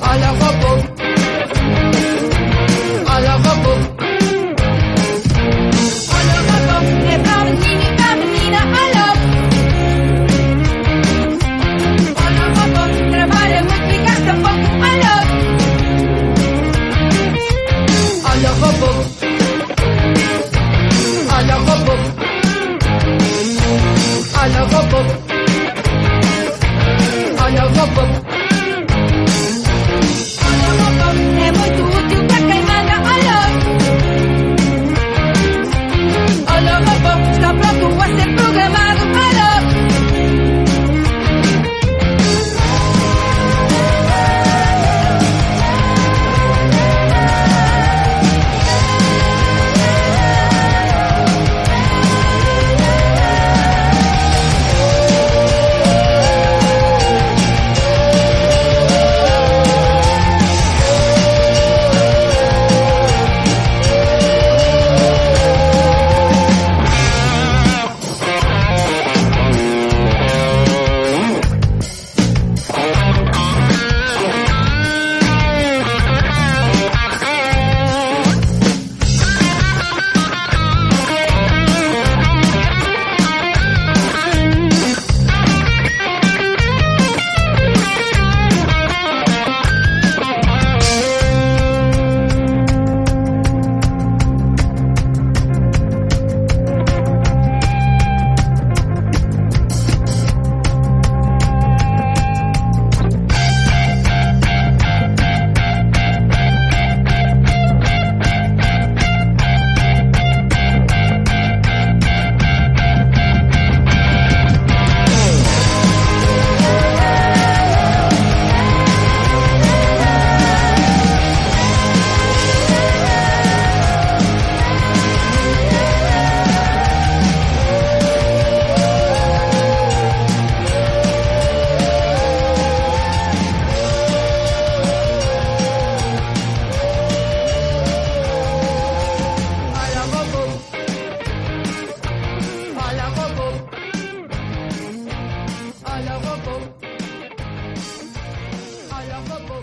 la robot, à la robot, à la robot, e bambini, allo, à la robot, trabalha muito e gasta pouco, allo, à la robot, à la robot, à la robot, à la robot. É muito útil para quem manda. Alô, robô, está pronto a ser programado. Alô. À la robot, à la robot.